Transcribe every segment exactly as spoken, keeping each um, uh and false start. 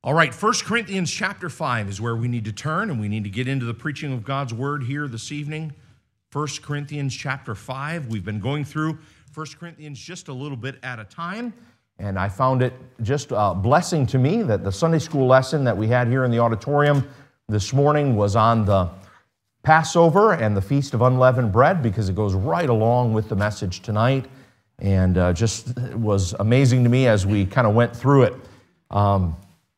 All right, First Corinthians chapter five is where we need to turn, and we need to get into the preaching of God's word here this evening. First Corinthians chapter five. We've been going through First Corinthians just a little bit at a time, and I found it just a blessing to me that the Sunday school lesson that we had here in the auditorium this morning was on the Passover and the Feast of Unleavened Bread, because it goes right along with the message tonight, and uh, just was amazing to me as we kind of went through it. Um,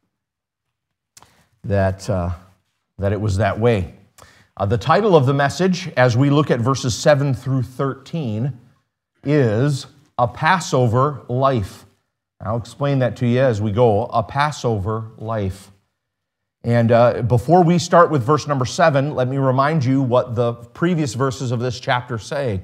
that, uh, that it was that way. Uh, the title of the message, as we look at verses seven through thirteen, is A Passover Life. I'll explain that to you as we go. A Passover Life. And uh, before we start with verse number seven, let me remind you what the previous verses of this chapter say.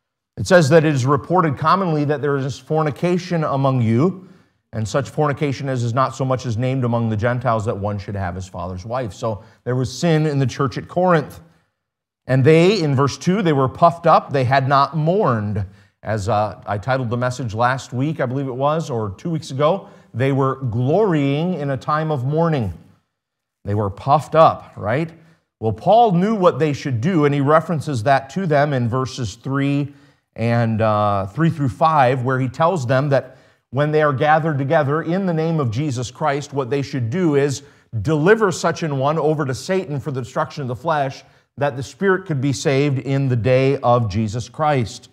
It says that it is reported commonly that there is fornication among you, and such fornication as is not so much as named among the Gentiles, that one should have his father's wife. So there was sin in the church at Corinth. And they, in verse two, they were puffed up, they had not mourned. As uh, I titled the message last week, I believe it was, or two weeks ago, they were glorying in a time of mourning. They were puffed up, right? Well, Paul knew what they should do, and he references that to them in verses three and uh, three through five, where he tells them that when they are gathered together in the name of Jesus Christ, what they should do is deliver such an one over to Satan for the destruction of the flesh, that the spirit could be saved in the day of Jesus Christ,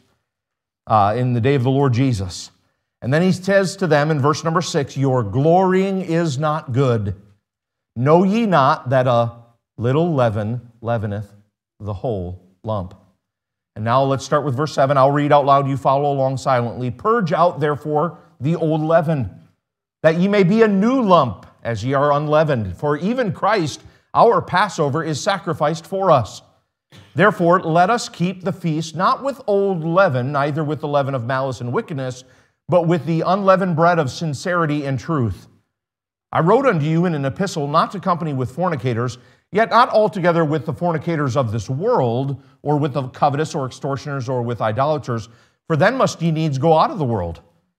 uh, in the day of the Lord Jesus. And then he says to them in verse number six, your glorying is not good. Know ye not that a little leaven leaveneth the whole lump? And now let's start with verse seven. I'll read out loud, you follow along silently. Purge out, therefore, the old leaven, that ye may be a new lump, as ye are unleavened. For even Christ, our Passover, is sacrificed for us. Therefore, let us keep the feast, not with old leaven, neither with the leaven of malice and wickedness, but with the unleavened bread of sincerity and truth. I wrote unto you in an epistle not to company with fornicators, yet not altogether with the fornicators of this world, or with the covetous, or extortioners, or with idolaters, for then must ye needs go out of the world.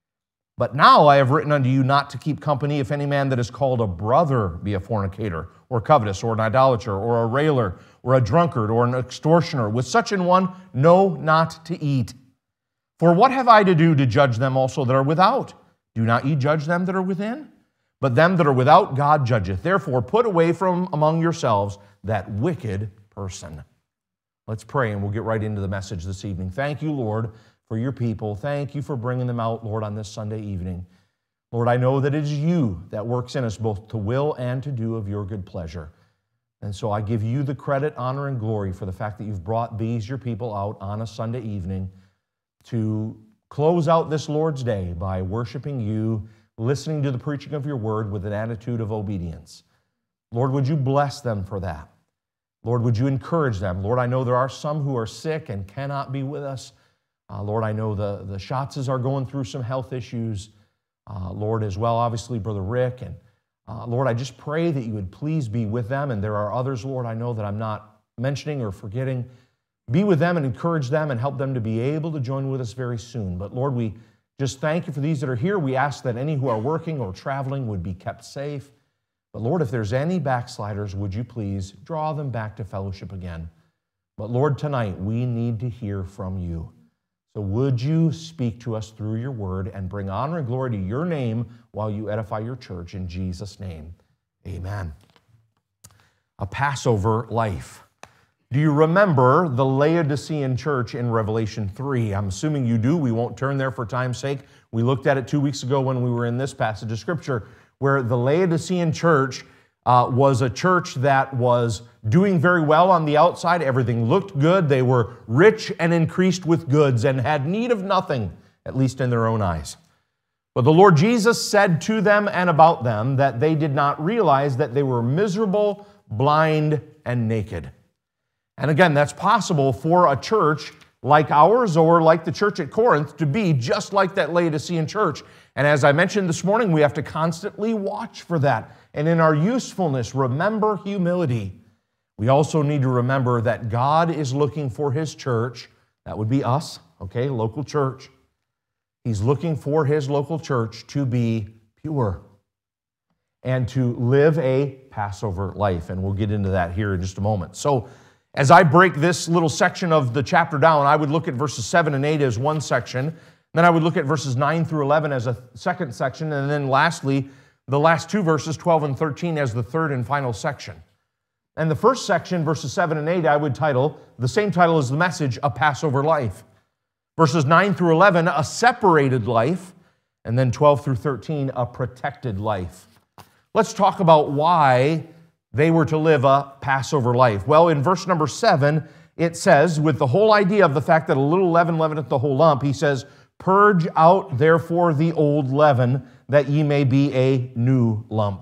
But now I have written unto you not to keep company if any man that is called a brother be a fornicator, or covetous, or an idolater, or a railer, or a drunkard, or an extortioner. With such an one, no, not to eat. For what have I to do to judge them also that are without? Do not ye judge them that are within? But them that are without God judgeth. Therefore put away from among yourselves that wicked person. Let's pray, and we'll get right into the message this evening. Thank you, Lord, for your people. Thank you for bringing them out, Lord, on this Sunday evening. Lord, I know that it is you that works in us both to will and to do of your good pleasure. And so I give you the credit, honor, and glory for the fact that you've brought these, your people, out on a Sunday evening to close out this Lord's Day by worshiping you, listening to the preaching of your word with an attitude of obedience. Lord, would you bless them for that? Lord, would you encourage them? Lord, I know there are some who are sick and cannot be with us. Uh, Lord, I know the, the Schatzes are going through some health issues. Uh, Lord, as well, obviously, Brother Rick. And uh, Lord, I just pray that you would please be with them. And there are others, Lord, I know that I'm not mentioning or forgetting. Be with them and encourage them and help them to be able to join with us very soon. But Lord, we just thank you for these that are here. We ask that any who are working or traveling would be kept safe. But Lord, if there's any backsliders, would you please draw them back to fellowship again? But Lord, tonight we need to hear from you. So would you speak to us through your word and bring honor and glory to your name while you edify your church in Jesus' name. Amen. A Passover life. Do you remember the Laodicean church in Revelation three? I'm assuming you do. We won't turn there for time's sake. We looked at it two weeks ago when we were in this passage of Scripture, where the Laodicean church uh, was a church that was doing very well on the outside. Everything looked good. They were rich and increased with goods and had need of nothing, at least in their own eyes. But the Lord Jesus said to them and about them that they did not realize that they were miserable, blind, and naked. And again, that's possible for a church like ours or like the church at Corinth to be just like that Laodicean church. And as I mentioned this morning, we have to constantly watch for that. And in our usefulness, remember humility. We also need to remember that God is looking for His church. That would be us, okay, local church. He's looking for His local church to be pure. and to live a Passover life. And we'll get into that here in just a moment. So as I break this little section of the chapter down, I would look at verses seven and eight as one section. Then I would look at verses nine through eleven as a second section. And then lastly, the last two verses, twelve and thirteen, as the third and final section. And the first section, verses seven and eight, I would title, the same title as the message, A Passover Life. Verses nine through eleven, A Separated Life. And then twelve through thirteen, A Protected Life. Let's talk about why they were to live a Passover life. Well, in verse number seven, it says, with the whole idea of the fact that a little leaven leaveneth the whole lump, he says, purge out therefore the old leaven, that ye may be a new lump,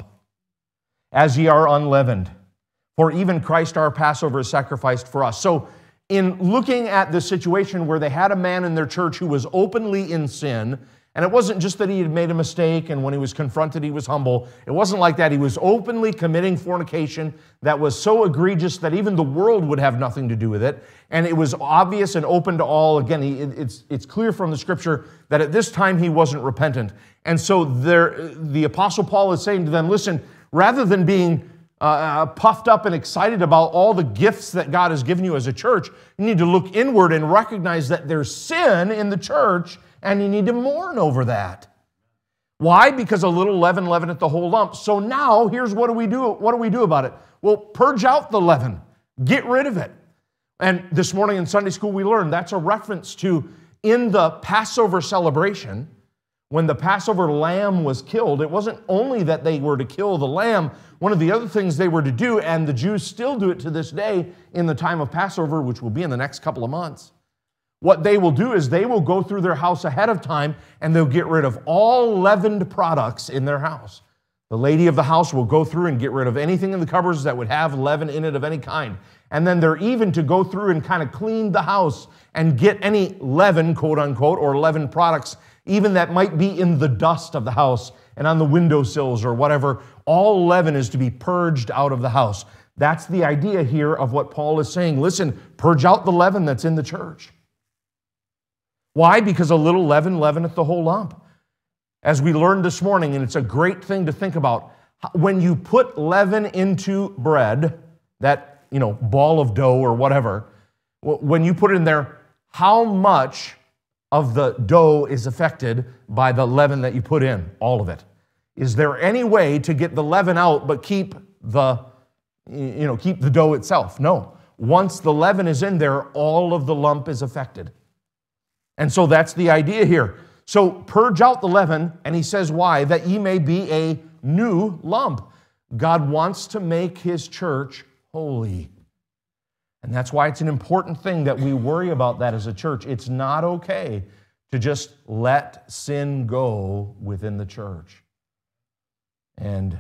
as ye are unleavened. For even Christ our Passover is sacrificed for us. So in looking at this situation where they had a man in their church who was openly in sin, and it wasn't just that he had made a mistake and when he was confronted he was humble. It wasn't like that. He was openly committing fornication that was so egregious that even the world would have nothing to do with it. And it was obvious and open to all. Again, it's, it's clear from the Scripture that at this time he wasn't repentant. And so there, the Apostle Paul is saying to them, listen, rather than being uh, puffed up and excited about all the gifts that God has given you as a church, you need to look inward and recognize that there's sin in the church, and you need to mourn over that. Why? Because a little leaven leaveneth the whole lump. So now, here's what do we do? What do we do about it? Well, purge out the leaven. Get rid of it. And this morning in Sunday school, we learned that's a reference to in the Passover celebration, when the Passover lamb was killed, it wasn't only that they were to kill the lamb. One of the other things they were to do, and the Jews still do it to this day in the time of Passover, which will be in the next couple of months, what they will do is they will go through their house ahead of time and they'll get rid of all leavened products in their house. The lady of the house will go through and get rid of anything in the cupboards that would have leaven in it of any kind. And then they're even to go through and kind of clean the house and get any leaven, quote unquote, or leavened products, even that might be in the dust of the house and on the windowsills or whatever. All leaven is to be purged out of the house. That's the idea here of what Paul is saying. Listen, purge out the leaven that's in the church. Why? Because a little leaven leaveneth the whole lump. As we learned this morning, and it's a great thing to think about, when you put leaven into bread, that, you know, ball of dough or whatever, when you put it in there, how much of the dough is affected by the leaven that you put in? All of it. Is there any way to get the leaven out but keep the, you know, keep the dough itself? No. Once the leaven is in there, all of the lump is affected. And so that's the idea here. So purge out the leaven, and he says why? That ye may be a new lump. God wants to make his church holy. And that's why it's an important thing that we worry about that as a church. It's not okay to just let sin go within the church. And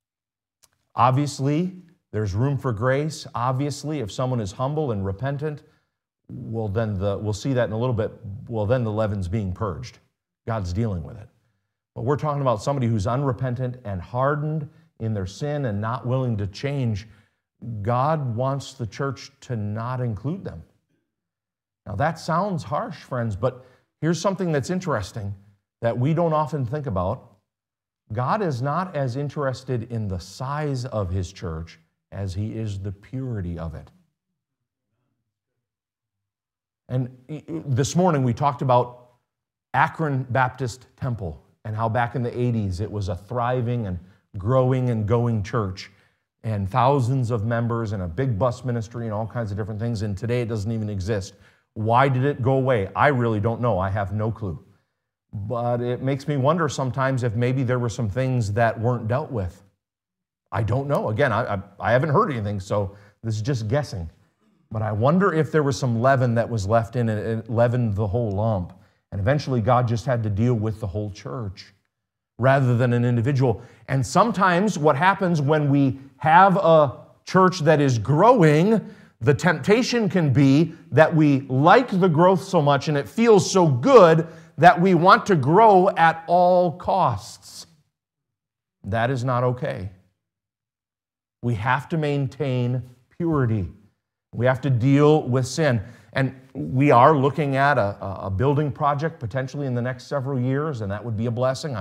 obviously, there's room for grace. Obviously, if someone is humble and repentant, well, then the, we'll see that in a little bit. Well, then the leaven's being purged. God's dealing with it. But we're talking about somebody who's unrepentant and hardened in their sin and not willing to change. God wants the church to not include them. Now, that sounds harsh, friends, but here's something that's interesting that we don't often think about. God is not as interested in the size of his church as he is the purity of it. And this morning we talked about Akron Baptist Temple and how back in the eighties it was a thriving and growing and going church and thousands of members and a big bus ministry and all kinds of different things, and today it doesn't even exist. Why did it go away? I really don't know. I have no clue. But it makes me wonder sometimes if maybe there were some things that weren't dealt with. I don't know. Again, I, I, I haven't heard anything, so this is just guessing. But I wonder if there was some leaven that was left in it, it leavened the whole lump. And eventually God just had to deal with the whole church rather than an individual. And sometimes what happens when we have a church that is growing, the temptation can be that we like the growth so much and it feels so good that we want to grow at all costs. That is not okay. We have to maintain purity. We have to deal with sin. And we are looking at a, a building project potentially in the next several years, and that would be a blessing. I'm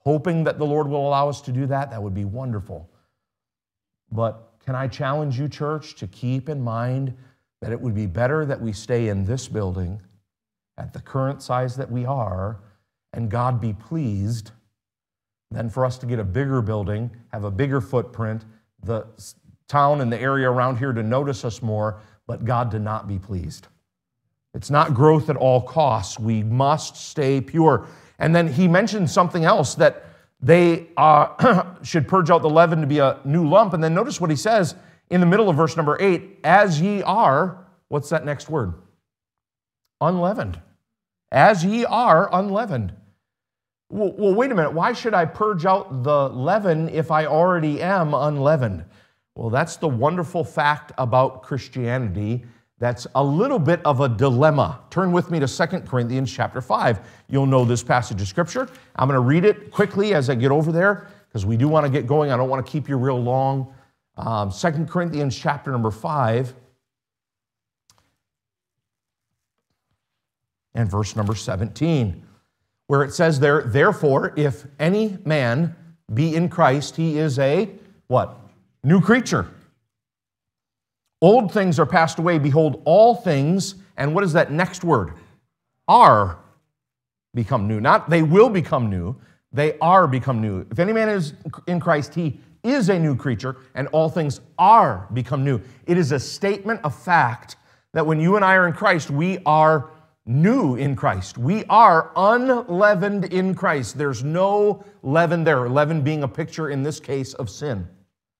hoping that the Lord will allow us to do that. That would be wonderful. But can I challenge you, church, to keep in mind that it would be better that we stay in this building at the current size that we are, and God be pleased, than for us to get a bigger building, have a bigger footprint, the town and the area around here to notice us more, but God to not be pleased. It's not growth at all costs. We must stay pure. And then he mentioned something else, that they uh, should purge out the leaven to be a new lump. And then notice what he says in the middle of verse number eight, as ye are, what's that next word? Unleavened. As ye are unleavened. Well, well, wait a minute. Why should I purge out the leaven if I already am unleavened? Well, that's the wonderful fact about Christianity. That's a little bit of a dilemma. Turn with me to Second Corinthians chapter five. You'll know this passage of Scripture. I'm going to read it quickly as I get over there, because we do want to get going. I don't want to keep you real long. Um, Second Corinthians chapter number five and verse number seventeen, where it says there, therefore, if any man be in Christ, he is a, what? New creature. Old things are passed away. Behold, all things, and what is that next word? Are become new. Not they will become new, they are become new. If any man is in Christ, he is a new creature, and all things are become new. It is a statement of fact that when you and I are in Christ, we are new in Christ. We are unleavened in Christ. There's no leaven there. Leaven being a picture, in this case, of sin.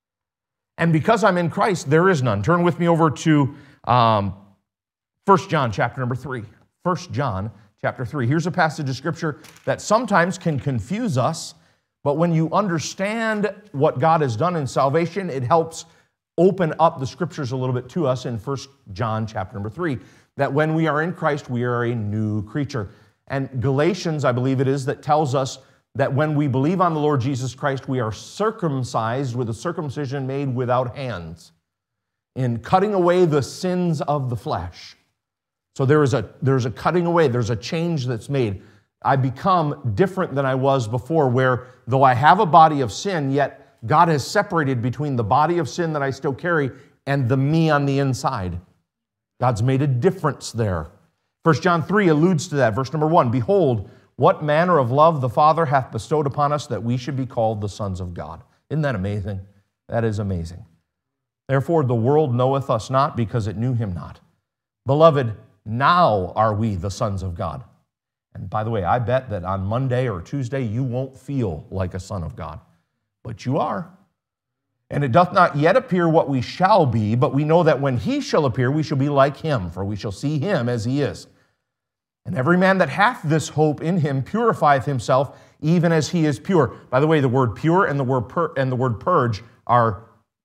And because I'm in Christ, there is none. Turn with me over to um, First John chapter number three. First John chapter three. Here's a passage of Scripture that sometimes can confuse us, but when you understand what God has done in salvation, it helps open up the Scriptures a little bit to us in First John chapter number three, that when we are in Christ, we are a new creature. And Galatians, I believe it is, that tells us that when we believe on the Lord Jesus Christ, we are circumcised with a circumcision made without hands, in cutting away the sins of the flesh. So there is a, there's a cutting away, there's a change that's made. I become different than I was before, where though I have a body of sin, yet God has separated between the body of sin that I still carry and the me on the inside. God's made a difference there. First John three alludes to that. Verse number one, behold, what manner of love the Father hath bestowed upon us, that we should be called the sons of God. Isn't that amazing? That is amazing. Therefore the world knoweth us not, because it knew him not. Beloved, now are we the sons of God. And by the way, I bet that on Monday or Tuesday you won't feel like a son of God, but you are. And it doth not yet appear what we shall be, but we know that when he shall appear, we shall be like him, for we shall see him as he is. And every man that hath this hope in him purifieth himself, even as he is pure. By the way, the word pure and the word pur- and the word purge are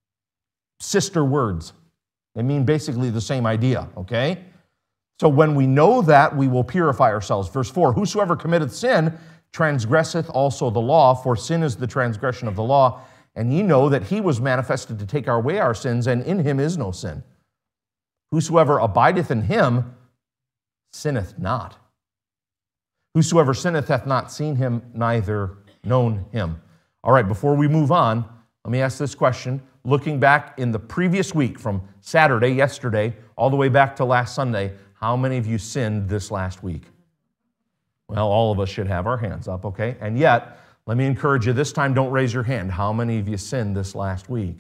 sister words. They mean basically the same idea, okay? So when we know that, we will purify ourselves. Verse four, whosoever committeth sin transgresseth also the law, for sin is the transgression of the law. And ye know that he was manifested to take away our sins, and in him is no sin. Whosoever abideth in him sinneth not. Whosoever sinneth hath not seen him, neither known him. All right, before we move on, let me ask this question. Looking back in the previous week, from Saturday, yesterday, all the way back to last Sunday, how many of you sinned this last week? Well, all of us should have our hands up, okay? And yet, let me encourage you, this time don't raise your hand. How many of you sinned this last week?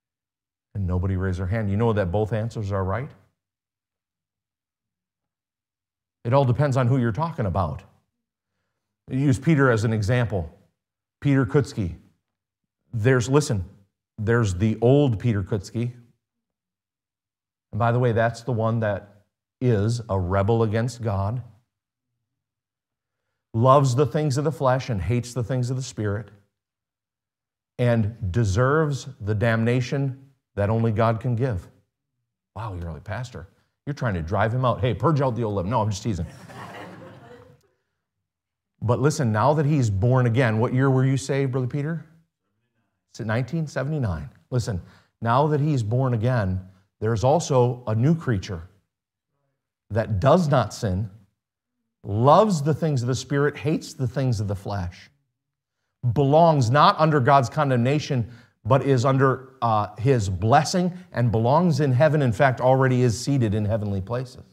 And nobody raised their hand. You know that both answers are right? It all depends on who you're talking about. Use Peter as an example. Peter Kutsky. There's, listen, there's the old Peter Kutsky. And by the way, that's the one that is a rebel against God, loves the things of the flesh and hates the things of the Spirit, and deserves the damnation that only God can give. Wow, you're really pastor. You're trying to drive him out. Hey, purge out the old leaven. No, I'm just teasing. But listen, now that he's born again, what year were you saved, Brother Peter? Is it nineteen seventy-nine? Listen, now that he's born again, there's also a new creature that does not sin, loves the things of the Spirit, hates the things of the flesh. belongs not under God's condemnation, but is under uh, his blessing and belongs in heaven. In fact, already is seated in heavenly places.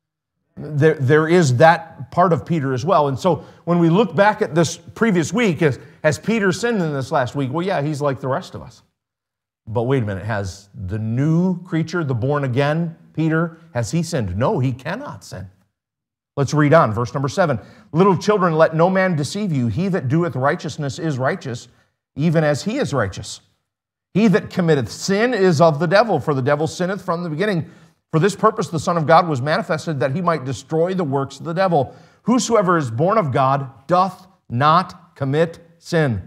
There, there is that part of Peter as well. And so when we look back at this previous week, has, has Peter sinned in this last week? Well, yeah, he's like the rest of us. But wait a minute, has the new creature, the born again Peter, has he sinned? No, he cannot sin. Let's read on, verse number seven. Little children, let no man deceive you. He that doeth righteousness is righteous, even as he is righteous. He that committeth sin is of the devil, for the devil sinneth from the beginning. For this purpose the Son of God was manifested, that he might destroy the works of the devil. Whosoever is born of God doth not commit sin.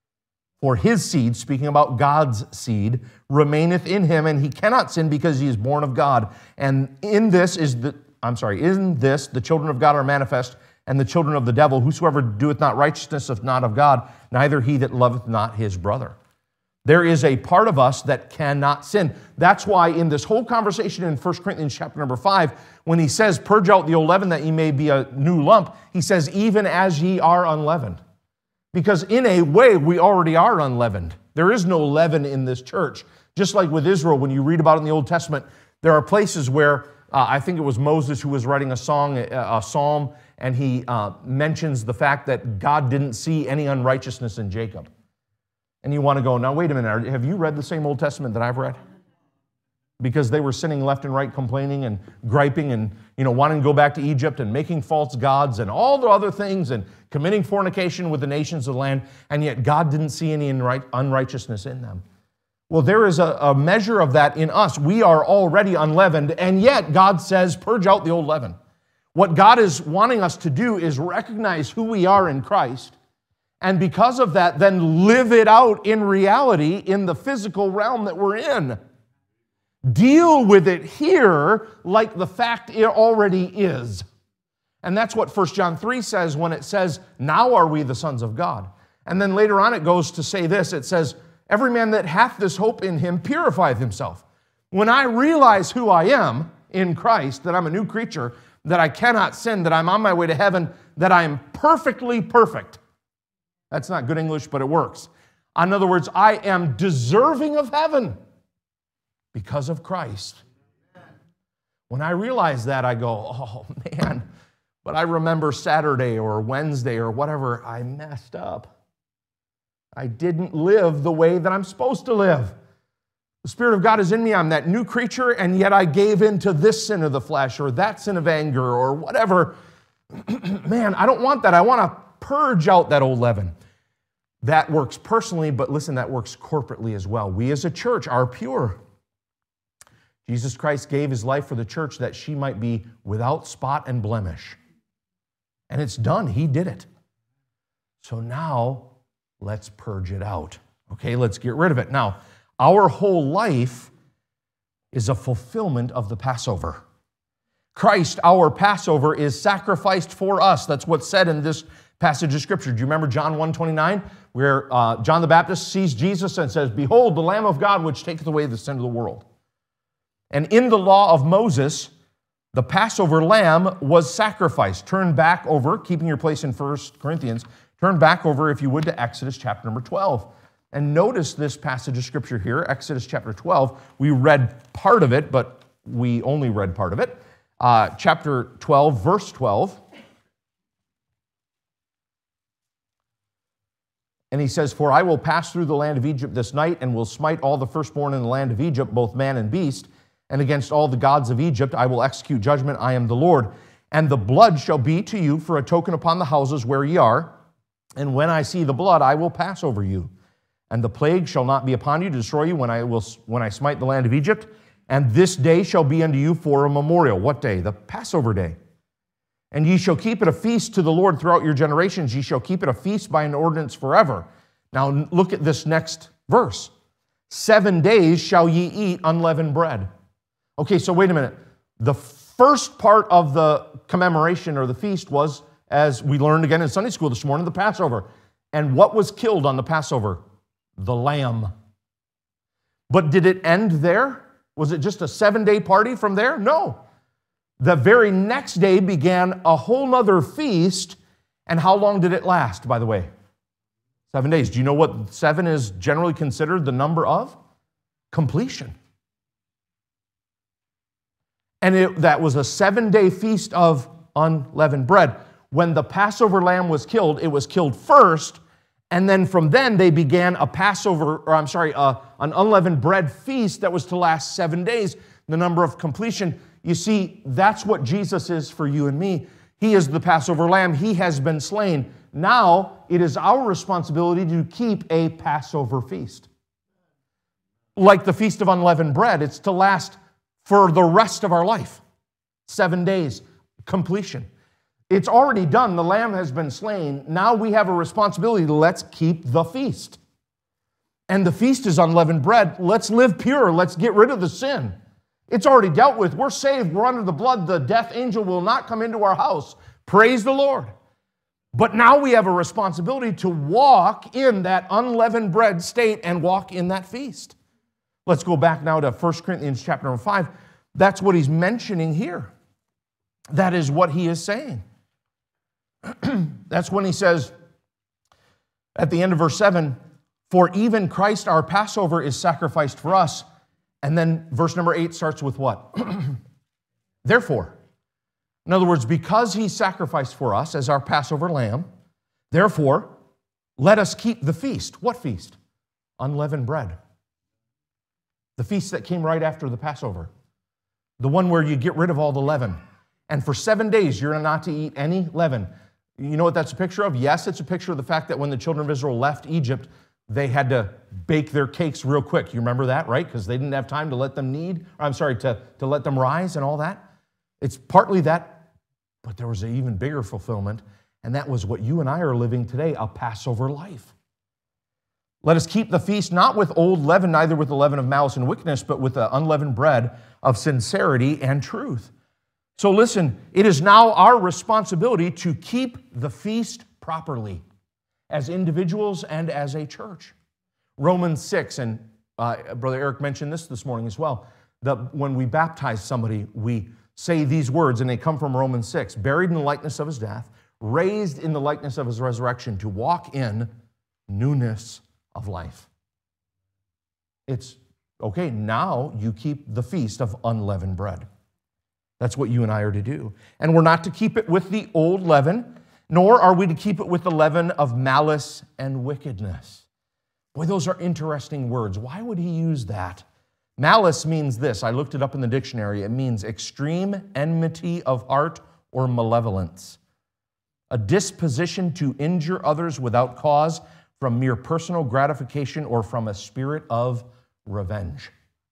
For his seed, speaking about God's seed, remaineth in him, and he cannot sin because he is born of God. And in this is the, I'm sorry, in this the children of God are manifest, and the children of the devil. Whosoever doeth not righteousness is not of God, neither he that loveth not his brother. There is a part of us that cannot sin. That's why in this whole conversation in First Corinthians chapter number five, when he says, purge out the old leaven that ye may be a new lump, he says, even as ye are unleavened. Because in a way, we already are unleavened. There is no leaven in this church. Just like with Israel, when you read about it in the Old Testament, there are places where, uh, I think it was Moses who was writing a song, a, a psalm, and he uh, mentions the fact that God didn't see any unrighteousness in Jacob. And you want to go, now wait a minute, have you read the same Old Testament that I've read? Because they were sinning left and right, complaining and griping and, you know, wanting to go back to Egypt and making false gods and all the other things and committing fornication with the nations of the land, and yet God didn't see any unrighteousness in them. Well, there is a, a measure of that in us. We are already unleavened, and yet God says, purge out the old leaven. What God is wanting us to do is recognize who we are in Christ, and because of that, then live it out in reality in the physical realm that we're in. Deal with it here like the fact it already is. And that's what First John three says when it says, now are we the sons of God. And then later on it goes to say this, it says, every man that hath this hope in him purifieth himself. When I realize who I am in Christ, that I'm a new creature, that I cannot sin, that I'm on my way to heaven, that I am perfectly perfect. That's not good English, but it works. In other words, I am deserving of heaven because of Christ. When I realize that, I go, oh man, but I remember Saturday or Wednesday or whatever, I messed up. I didn't live the way that I'm supposed to live. The Spirit of God is in me. I'm that new creature, and yet I gave in to this sin of the flesh or that sin of anger or whatever. Man, I don't want that. I want to purge out that old leaven. That works personally, but listen, that works corporately as well. We as a church are pure. Jesus Christ gave his life for the church that she might be without spot and blemish. And it's done. He did it. So now, let's purge it out. Okay, let's get rid of it. Now, our whole life is a fulfillment of the Passover. Christ, our Passover, is sacrificed for us. That's what's said in this passage of Scripture. Do you remember John one twenty-nine, where uh, John the Baptist sees Jesus and says, behold, the Lamb of God, which taketh away the sin of the world. And in the law of Moses, the Passover lamb was sacrificed. Turn back over, keeping your place in First Corinthians, turn back over, if you would, to Exodus chapter number twelve. And notice this passage of Scripture here, Exodus chapter twelve. We read part of it, but we only read part of it. Uh, chapter twelve, verse twelve. And he says, for I will pass through the land of Egypt this night, and will smite all the firstborn in the land of Egypt, both man and beast. And against all the gods of Egypt I will execute judgment. I am the Lord. And the blood shall be to you for a token upon the houses where ye are. And when I see the blood, I will pass over you. And the plague shall not be upon you to destroy you when I will when I smite the land of Egypt. And this day shall be unto you for a memorial. What day? The Passover day. And ye shall keep it a feast to the Lord throughout your generations. Ye shall keep it a feast by an ordinance forever. Now look at this next verse. Seven days shall ye eat unleavened bread. Okay, so wait a minute. The first part of the commemoration or the feast was, as we learned again in Sunday school this morning, the Passover. And what was killed on the Passover? The lamb. But did it end there? Was it just a seven-day party from there? No. The very next day began a whole nother feast. And how long did it last, by the way? Seven days. Do you know what seven is generally considered the number of? Completion. And it, that was a seven-day feast of unleavened bread. When the Passover lamb was killed, it was killed first, and then from then they began a Passover, or I'm sorry, uh, an unleavened bread feast that was to last seven days, the number of completion. You see, that's what Jesus is for you and me. He is the Passover lamb. He has been slain. Now it is our responsibility to keep a Passover feast. Like the Feast of Unleavened Bread, it's to last for the rest of our life. Seven days, completion. It's already done. The lamb has been slain. Now we have a responsibility. Let's keep the feast. And the feast is unleavened bread. Let's live pure. Let's get rid of the sin. It's already dealt with. We're saved. We're under the blood. The death angel will not come into our house. Praise the Lord. But now we have a responsibility to walk in that unleavened bread state and walk in that feast. Let's go back now to First Corinthians chapter number five. That's what he's mentioning here. That is what he is saying. That's when he says at the end of verse seven, for even Christ our Passover is sacrificed for us. And then verse number eight starts with what? Therefore. In other words, because he sacrificed for us as our Passover lamb, therefore, let us keep the feast. What feast? Unleavened bread. The feast that came right after the Passover. The one where you get rid of all the leaven. And for seven days, you're not to eat any leaven. You know what that's a picture of? Yes, it's a picture of the fact that when the children of Israel left Egypt, they had to bake their cakes real quick. You remember that, right? Because they didn't have time to let them knead, or I'm sorry, to, to let them rise and all that. It's partly that, but there was an even bigger fulfillment, and that was what you and I are living today, a Passover life. Let us keep the feast not with old leaven, neither with the leaven of malice and wickedness, but with the unleavened bread of sincerity and truth. So listen, it is now our responsibility to keep the feast properly as individuals and as a church. Romans six, and uh, Brother Eric mentioned this this morning as well, that when we baptize somebody, we say these words, and they come from Romans six, buried in the likeness of his death, raised in the likeness of his resurrection, to walk in newness of life. It's, okay, now you keep the feast of unleavened bread. That's what you and I are to do. And we're not to keep it with the old leaven, nor are we to keep it with the leaven of malice and wickedness. Boy, those are interesting words. Why would he use that? Malice means this. I looked it up in the dictionary. It means extreme enmity of heart or malevolence. A disposition to injure others without cause from mere personal gratification or from a spirit of revenge.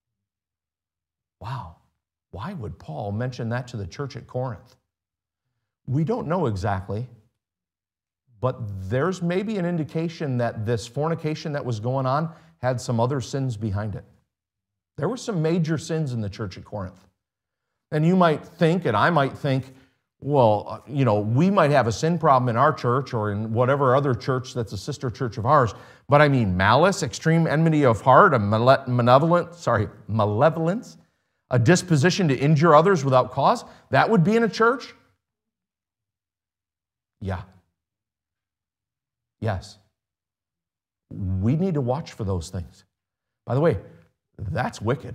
Wow. Why would Paul mention that to the church at Corinth? We don't know exactly, but there's maybe an indication that this fornication that was going on had some other sins behind it. There were some major sins in the church at Corinth. And you might think, and I might think, well, you know, we might have a sin problem in our church or in whatever other church that's a sister church of ours. But I mean, malice, extreme enmity of heart, a malevolent, sorry, malevolence, a disposition to injure others without cause, that would be in a church? Yeah. Yes. We need to watch for those things. By the way, that's wicked.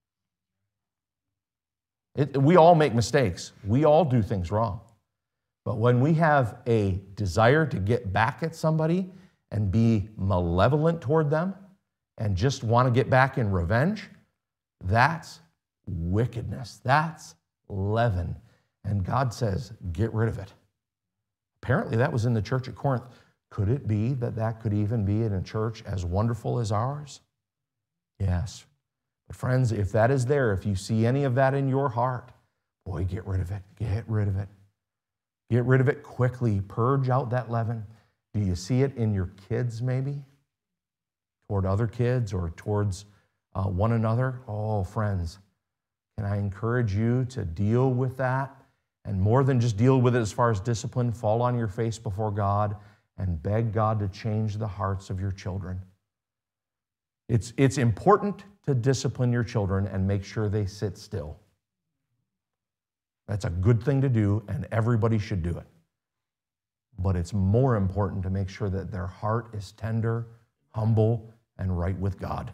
It, we all make mistakes. We all do things wrong. But when we have a desire to get back at somebody and be malevolent toward them and just want to get back in revenge, that's wickedness. That's leaven. And God says, get rid of it. Apparently that was in the church at Corinth. Could it be that that could even be in a church as wonderful as ours? Yes. But friends, if that is there, if you see any of that in your heart, boy, get rid of it. Get rid of it. Get rid of it quickly. Purge out that leaven. Do you see it in your kids maybe? Toward other kids or towards uh, one another? Oh, friends, can I encourage you to deal with that? And more than just deal with it as far as discipline, fall on your face before God and beg God to change the hearts of your children. It's, it's important to discipline your children and make sure they sit still. That's a good thing to do, and everybody should do it. but it's more important to make sure that their heart is tender, humble, and right with God.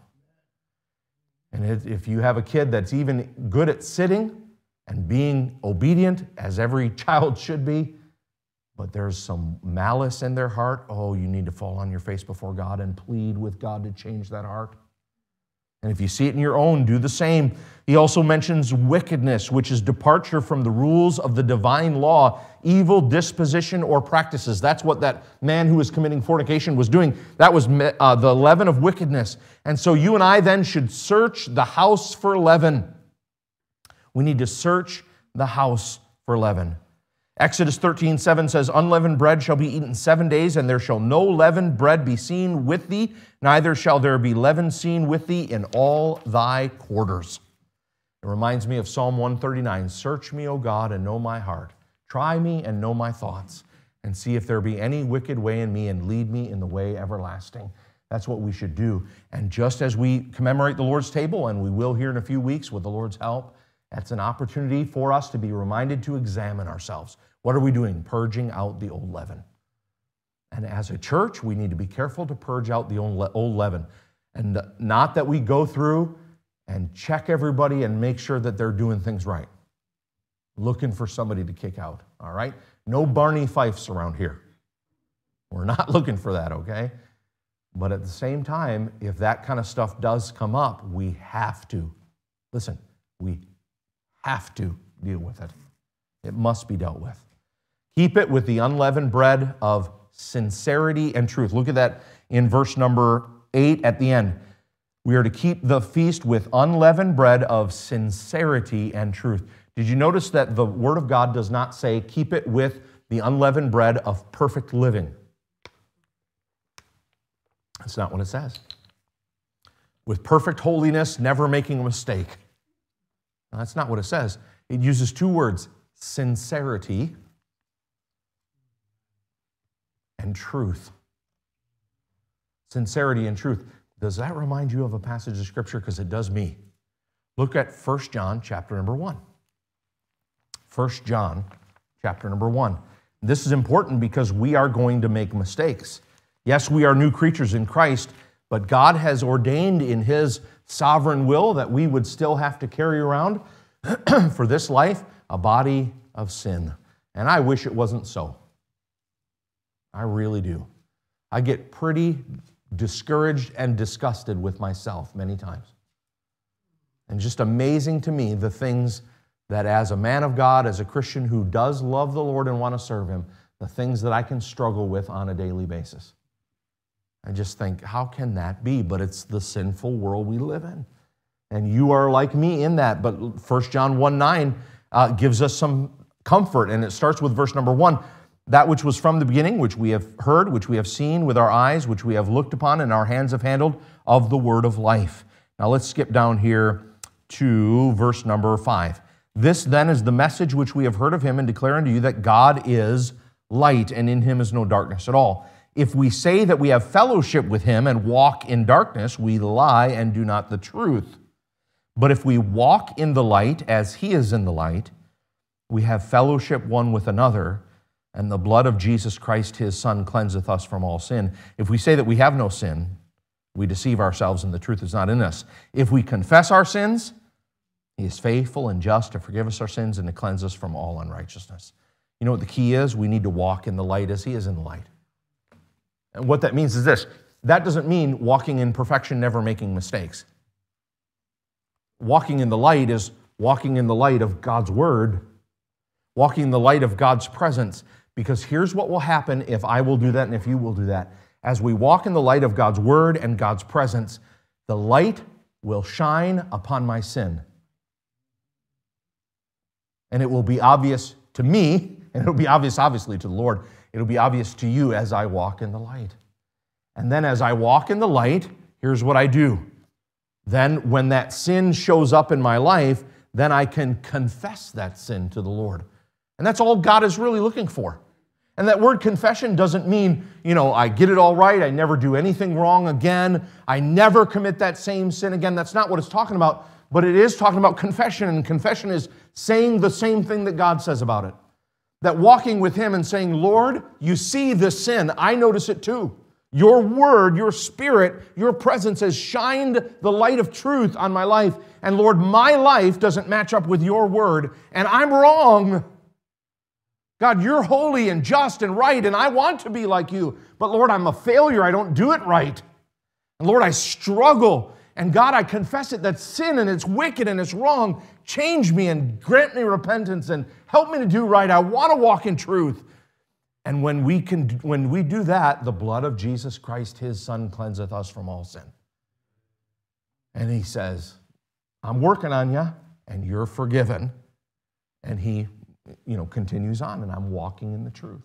And if you have a kid that's even good at sitting and being obedient, as every child should be, but there's some malice in their heart, oh, you need to fall on your face before God and plead with God to change that heart. And if you see it in your own, do the same. He also mentions wickedness, which is departure from the rules of the divine law, evil disposition or practices. That's what that man who was committing fornication was doing. That was uh, the leaven of wickedness. And so you and I then should search the house for leaven. We need to search the house for leaven. Exodus thirteen seven says, unleavened bread shall be eaten seven days, and there shall no leavened bread be seen with thee, neither shall there be leaven seen with thee in all thy quarters. It reminds me of Psalm one thirty-nine, search me, O God, and know my heart. Try me and know my thoughts, and see if there be any wicked way in me, and lead me in the way everlasting. That's what we should do. And just as we commemorate the Lord's table, and we will here in a few weeks with the Lord's help, that's an opportunity for us to be reminded to examine ourselves. What are we doing? Purging out the old leaven. And as a church, we need to be careful to purge out the old leaven. And not that we go through and check everybody and make sure that they're doing things right. Looking for somebody to kick out, all right? No Barney Fifes around here. We're not looking for that, okay? But at the same time, if that kind of stuff does come up, we have to, listen, we have to deal with it. It must be dealt with. Keep it with the unleavened bread of sincerity and truth. Look at that in verse number eight at the end. We are to keep the feast with unleavened bread of sincerity and truth. Did you notice that the Word of God does not say keep it with the unleavened bread of perfect living? That's not what it says. With perfect holiness, never making a mistake. No, that's not what it says. It uses two words, sincerity and truth. Sincerity and truth. Does that remind you of a passage of Scripture? Because it does me. Look at First John chapter number one. First John chapter number one. This is important because we are going to make mistakes. Yes, we are new creatures in Christ, but God has ordained in His sovereign will that we would still have to carry around for this life a body of sin. And I wish it wasn't so. I really do. I get pretty discouraged and disgusted with myself many times. And just amazing to me the things that as a man of God, as a Christian who does love the Lord and want to serve Him, the things that I can struggle with on a daily basis. I just think, how can that be? But it's the sinful world we live in. And you are like me in that. But First John one nine uh, gives us some comfort. And it starts with verse number one. That which was from the beginning, which we have heard, which we have seen with our eyes, which we have looked upon and our hands have handled, of the word of life. Now let's skip down here to verse number five. This then is the message which we have heard of Him and declare unto you that God is light and in Him is no darkness at all. If we say that we have fellowship with Him and walk in darkness, we lie and do not the truth. But if we walk in the light as He is in the light, we have fellowship one with another, and the blood of Jesus Christ, His Son, cleanseth us from all sin. If we say that we have no sin, we deceive ourselves and the truth is not in us. If we confess our sins, He is faithful and just to forgive us our sins and to cleanse us from all unrighteousness. You know what the key is? We need to walk in the light as He is in the light. And what that means is this. That doesn't mean walking in perfection, never making mistakes. Walking in the light is walking in the light of God's Word, walking in the light of God's presence. Because here's what will happen if I will do that and if you will do that. As we walk in the light of God's Word and God's presence, the light will shine upon my sin. And it will be obvious to me, and it will be obvious, obviously, to the Lord. It will be obvious to you as I walk in the light. And then as I walk in the light, here's what I do. Then when that sin shows up in my life, then I can confess that sin to the Lord. And that's all God is really looking for. And that word confession doesn't mean, you know, I get it all right, I never do anything wrong again, I never commit that same sin again. That's not what it's talking about. But it is talking about confession, and confession is saying the same thing that God says about it. That walking with Him and saying, Lord, you see this sin. I notice it too. Your word, your spirit, your presence has shined the light of truth on my life. And Lord, my life doesn't match up with your word, and I'm wrong. God, you're holy and just and right, and I want to be like you. But Lord, I'm a failure. I don't do it right. And Lord, I struggle. And God, I confess it, that's sin and it's wicked and it's wrong. Change me and grant me repentance and help me to do right. I want to walk in truth. And when we can, when we do that, the blood of Jesus Christ, His Son, cleanseth us from all sin. And He says, I'm working on you, and you're forgiven. And He, you know, continues on, and I'm walking in the truth.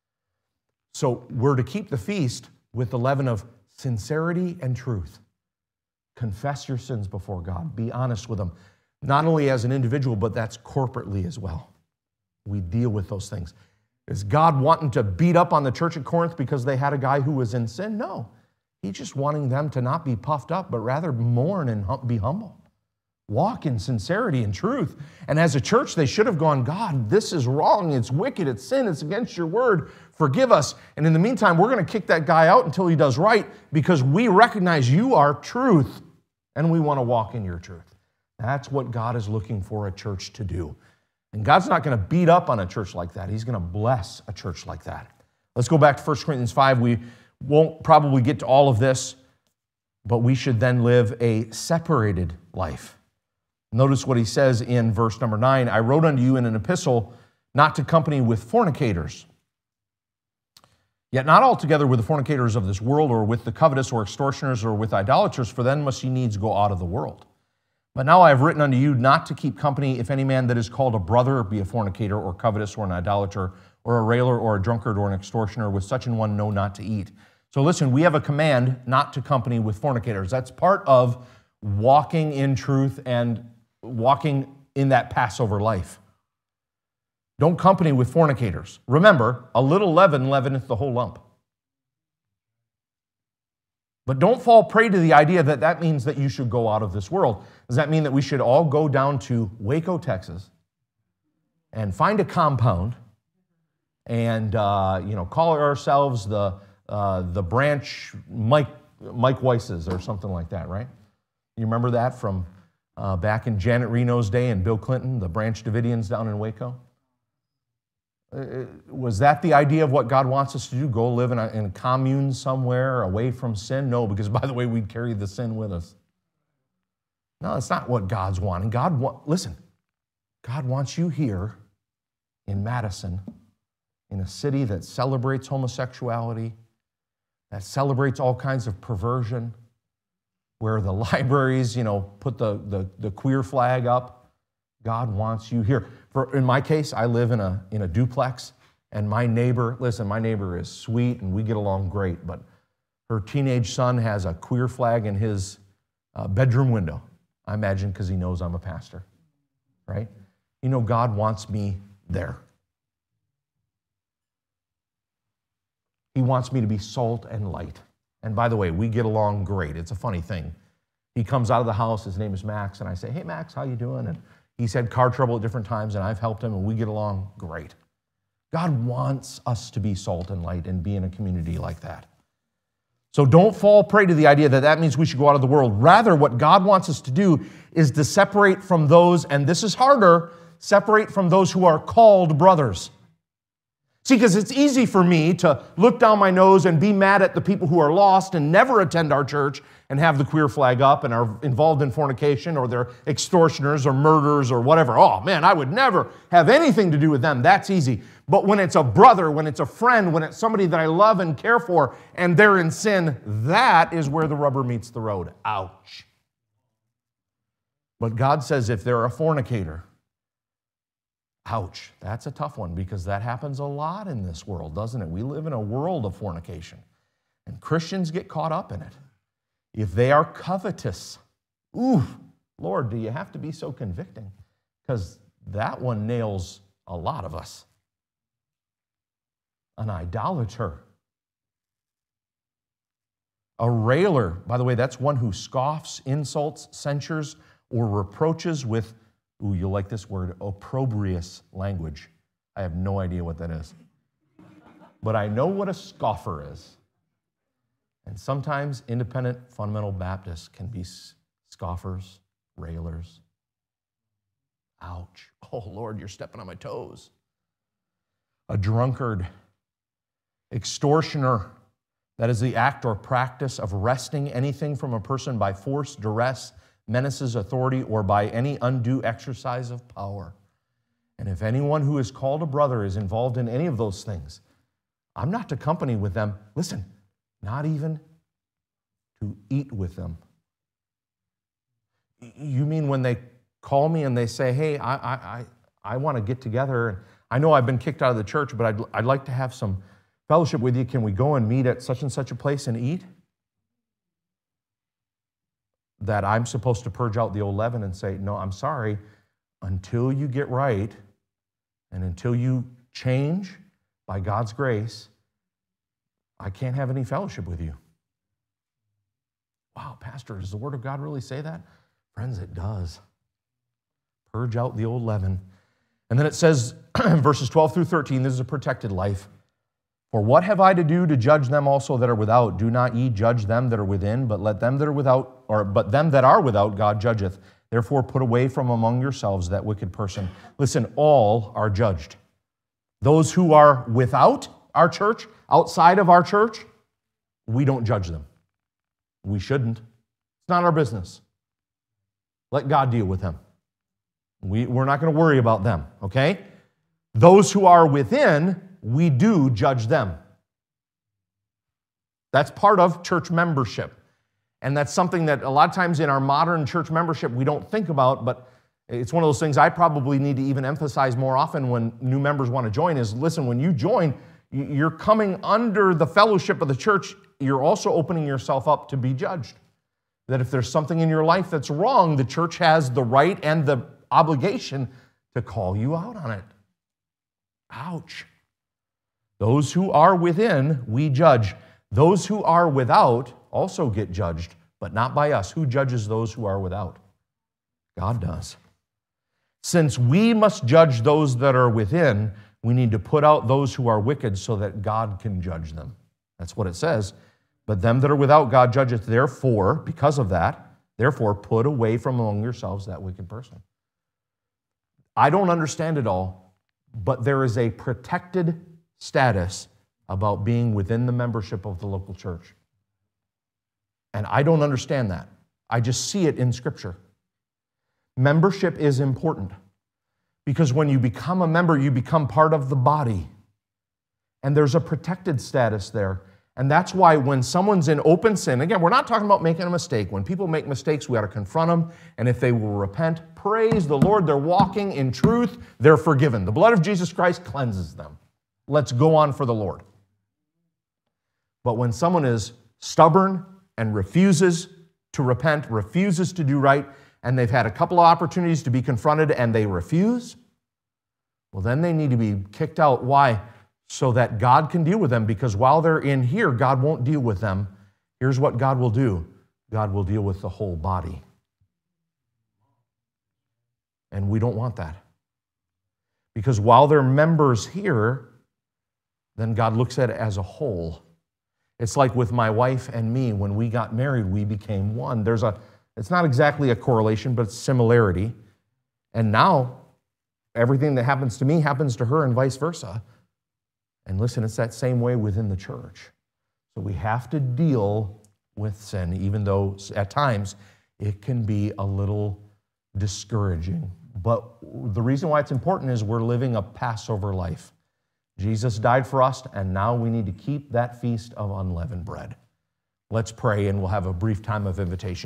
So we're to keep the feast with the leaven of sincerity and truth. Confess your sins before God. Be honest with Him, not only as an individual, but that's corporately as well. We deal with those things. Is God wanting to beat up on the church at Corinth because they had a guy who was in sin? No. He's just wanting them to not be puffed up, but rather mourn and be humble. Walk in sincerity and truth. And as a church, they should have gone, God, this is wrong. It's wicked. It's sin. It's against your word. Forgive us. And in the meantime, we're going to kick that guy out until he does right because we recognize you are truth and we want to walk in your truth. That's what God is looking for a church to do. And God's not going to beat up on a church like that. He's going to bless a church like that. Let's go back to First Corinthians five. We won't probably get to all of this, but we should then live a separated life. Notice what he says in verse number nine. I wrote unto you in an epistle not to company with fornicators, yet not altogether with the fornicators of this world, or with the covetous, or extortioners, or with idolaters, for then must ye needs go out of the world. But now I have written unto you not to keep company if any man that is called a brother be a fornicator, or covetous, or an idolater, or a railer, or a drunkard, or an extortioner. With such an one know not to eat. So listen, we have a command not to company with fornicators. That's part of walking in truth and walking in that Passover life. Don't company with fornicators. Remember, a little leaven leaveneth the whole lump. But don't fall prey to the idea that that means that you should go out of this world. Does that mean that we should all go down to Waco, Texas, and find a compound and uh, you know, call ourselves the uh, the branch Mike Mike Weisses or something like that, right? You remember that from uh, back in Janet Reno's day and Bill Clinton, the Branch Davidians down in Waco? Uh, was that the idea of what God wants us to do? Go live in a, in a commune somewhere away from sin? No, because by the way, we'd carry the sin with us. No, that's not what God's wanting. God wa- listen, God wants you here in Madison, in a city that celebrates homosexuality, that celebrates all kinds of perversion, where the libraries, you know, put the, the, the queer flag up. God wants you here. For, in my case, I live in a, in a duplex, and my neighbor, listen, my neighbor is sweet, and we get along great, but her teenage son has a queer flag in his uh, bedroom window. I imagine because he knows I'm a pastor, right? You know, God wants me there. He wants me to be salt and light. And by the way, we get along great. It's a funny thing. He comes out of the house, his name is Max, and I say, hey, Max, how you doing? And he's had car trouble at different times, and I've helped him, and we get along great. God wants us to be salt and light and be in a community like that. So don't fall prey to the idea that that means we should go out of the world. Rather, what God wants us to do is to separate from those, and this is harder, separate from those who are called brothers. See, because it's easy for me to look down my nose and be mad at the people who are lost and never attend our church and have the queer flag up and are involved in fornication, or they're extortioners or murderers or whatever. Oh, man, I would never have anything to do with them. That's easy. But when it's a brother, when it's a friend, when it's somebody that I love and care for, and they're in sin, that is where the rubber meets the road. Ouch. But God says if they're a fornicator, ouch, that's a tough one, because that happens a lot in this world, doesn't it? We live in a world of fornication, and Christians get caught up in it. If they are covetous, ooh, Lord, do you have to be so convicting? Because that one nails a lot of us. An idolater. A railer, by the way, that's one who scoffs, insults, censures, or reproaches with, ooh, you'll like this word, opprobrious language I have no idea what that is. But I know what a scoffer is. And sometimes independent fundamental Baptists can be scoffers, railers. Ouch. Oh, Lord, you're stepping on my toes. A drunkard, extortioner, that is the act or practice of wresting anything from a person by force, duress, menaces, authority, or by any undue exercise of power. And if anyone who is called a brother is involved in any of those things, I'm not to company with them. Listen, not even to eat with them. You mean when they call me and they say, hey, I, I, I, I want to get together, and I know I've been kicked out of the church, but I'd, I'd like to have some fellowship with you. Can we go and meet at such and such a place and eat? That I'm supposed to purge out the old leaven and say, no, I'm sorry, until you get right and until you change by God's grace, I can't have any fellowship with you. Wow, Pastor, does the Word of God really say that? Friends, it does. Purge out the old leaven. And then it says, verses twelve through thirteen, this is a protected life. For what have I to do to judge them also that are without? Do not ye judge them that are within, but let them that are without, or but them that are without, God judgeth. Therefore put away from among yourselves that wicked person. Listen, all are judged. Those who are without our church, outside of our church, we don't judge them. We shouldn't. It's not our business. Let God deal with them. We, we're not going to worry about them, okay? Those who are within, we do judge them. That's part of church membership. And that's something that a lot of times in our modern church membership we don't think about, but it's one of those things I probably need to even emphasize more often when new members want to join is, listen, when you join, you're coming under the fellowship of the church. You're also opening yourself up to be judged. That if there's something in your life that's wrong, the church has the right and the obligation to call you out on it. Ouch. Those who are within, we judge. Those who are without also get judged, but not by us. Who judges those who are without? God does. Since we must judge those that are within, we need to put out those who are wicked so that God can judge them. That's what it says. But them that are without, God judgeth. Therefore, because of that, therefore, put away from among yourselves that wicked person. I don't understand it all, but there is a protected status about being within the membership of the local church. And I don't understand that. I just see it in Scripture. Membership is important because when you become a member, you become part of the body. And there's a protected status there. And that's why when someone's in open sin, again, we're not talking about making a mistake. When people make mistakes, we ought to confront them. And if they will repent, praise the Lord, they're walking in truth, they're forgiven. The blood of Jesus Christ cleanses them. Let's go on for the Lord. But when someone is stubborn and refuses to repent, refuses to do right, and they've had a couple of opportunities to be confronted and they refuse, well, then they need to be kicked out. Why? So that God can deal with them, because while they're in here, God won't deal with them. Here's what God will do. God will deal with the whole body. And we don't want that. Because while they're members here, then God looks at it as a whole. It's like with my wife and me, when we got married, we became one. There's a, it's not exactly a correlation, but it's similarity. And now, everything that happens to me happens to her and vice versa. And listen, it's that same way within the church. So we have to deal with sin, even though at times it can be a little discouraging. But the reason why it's important is we're living a Passover life. Jesus died for us, and now we need to keep that feast of unleavened bread. Let's pray, and we'll have a brief time of invitation.